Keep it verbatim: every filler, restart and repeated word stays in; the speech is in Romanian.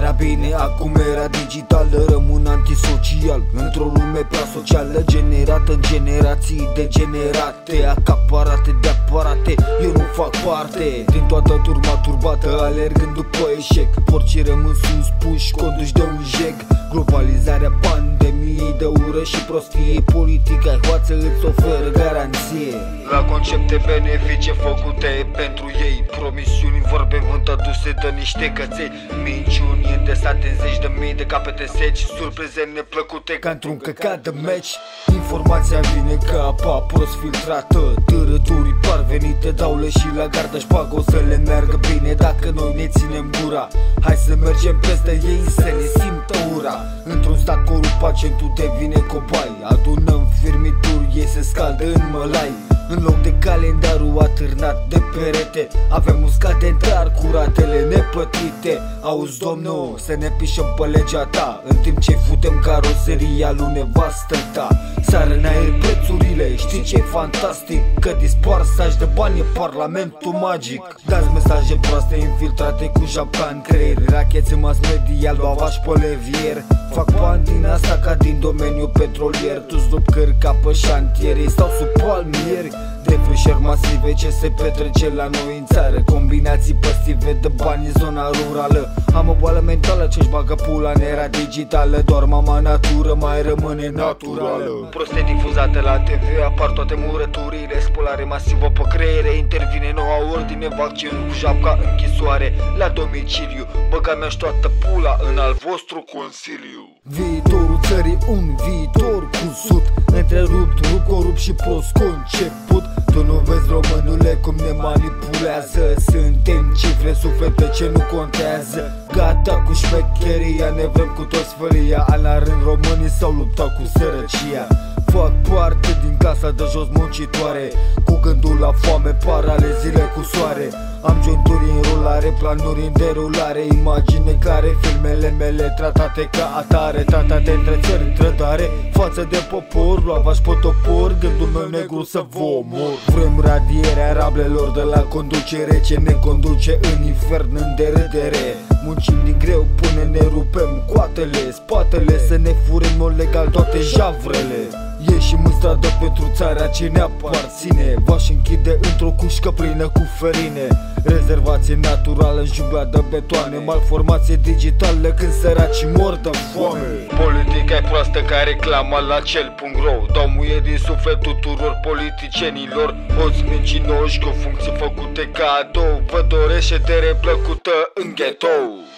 era bine, acum era digitală. Rămân antisocial într-o lume prea socială, generată în generații degenerate, acaparate de aparate. Eu nu fac parte din toată turma turbată, alergând după eșec. Porcii rămân suspuși, conduși de un jeg. Globalizarea pandemiei de ură și prostie, politica hoață îți oferă garanție la concepte benefice făcute pentru ei, promisiuni, vorbe vânt aduse de niște căței, minciuni îndesate în zeci de mii de capete seci, surprize neplăcute ca într-un căcat de meci. Informația vine ca apa prost filtrată, târături parvenite dau și la gardă șpagă. O să le meargă bine dacă noi ne ținem gura. Hai să mergem peste ei să ne simtă ura. Într-un stat corupt pacientul devine cobai, adunăm firmituri, ei se scaldă în mălai. În loc de calendarul atârnat de perete, avem uscat dentar cu ratele neplătite. Auzi, domnul, să ne pișăm pe legea ta, în timp ce futem caroseria lui nevastă ta. Sară în aer prețurile, știi ce-i fantastic? Că dispar saci de bani, e parlamentul magic. Dați mesaje proaste infiltrate cu japca în creier, racheți în mass media, luavași pe levier. Fac bani din asta ca din domeniul petrolier. Tu-ți lup cărca pe șantiere, stau sub palmieri. Defrișări masive ce se petrece la noi în țară, combinații păstive de bani în zona rurală. Am o boală mentală ce-și bagă pula în era digitală, doar mama natură mai rămâne naturală. Proste difuzate la T V, apar toate murăturile, spălare masivă pe creiere, intervine noua ordine, vaccinul cu japca, închisoare la domiciliu. Băga mea-și toată pula în al vostru consiliu. Viitorul țării, un viitor cusut, întrerupt, nu corupt și prost conceput. Tu nu vezi, românule, cum ne manipulează? Suntem cifre, suflete ce nu contează. Gata cu șmecheria, ne vrem cu toți feria. An la rând românii s-au luptat cu sărăcia. Fac parte din clasa de jos muncitoare, cu gândul la foame, parale, zile cu soare. Am jointuri în rulare, planuri în derulare, imagine care filmele mele tratate ca atare. Tratate între țări, trădare, față de popor, luavași pe topor, gândul meu negru să vă omor. Vrem radierea rablelor de la conducere, ce ne conduce în infern, în derâdere. Muncim din greu până ne rupem coatele, spatele, să ne fure în mod legal toate javrele. Ieșim în stradă pentru țara ce ne aparține, v-aș închide într-o cușcă plină cu ferine. Rezervație naturală în jungla de betoane, malformație digitală când săracii mor de foame. Politica e proastă ca reclama la cel punct ro, dau muie din suflet tuturor politicienilor. Oți mincinoși cu funcții făcute cadou, vă doresc ședere plăcută în ghetou.